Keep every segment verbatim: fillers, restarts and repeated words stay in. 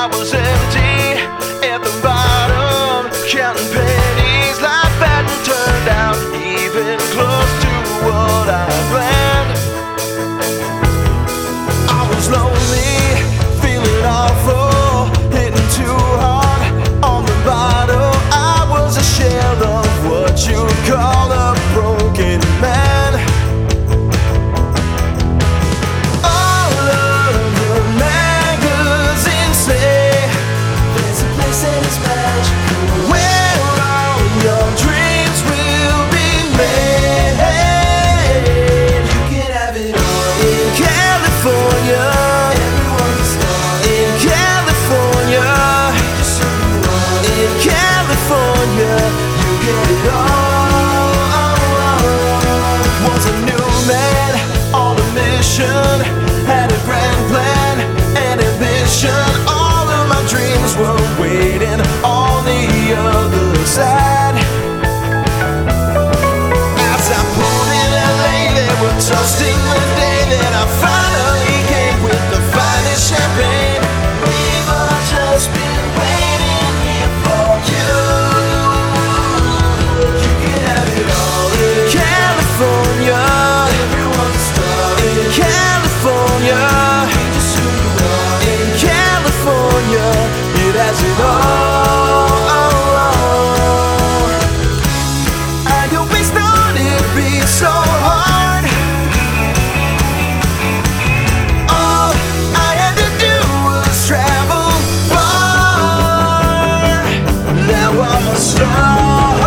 I was empty at the bottom, counting pennies. Life hadn't turned out even close to what I planned. I was lonely, feeling awful, hitting too hard on the bottle. I was a shell of what you call a broken man. All of the magazines say there's a place that is magical, where all your dreams will be made. You can have it all in California. Everyone's a star in California. Just so you are in California. You get it all. Was a new man on a mission, had a grand plan and ambition. All of my dreams were waiting on the other side. As I pulled in L A, they were toasting the day that I finally came with the finest champagne. We've all just been waiting here for you. You can have it all in California. Everyone's a star in California. Just who you are in California. It has it all. I always thought it'd be so hard. All I had to do was travel far. Now I'm a star.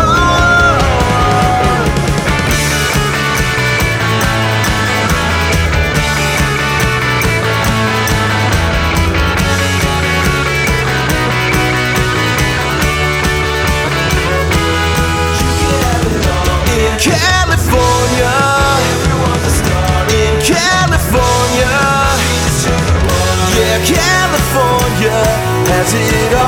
California, everyone's a star in California. Yeah, California has it all.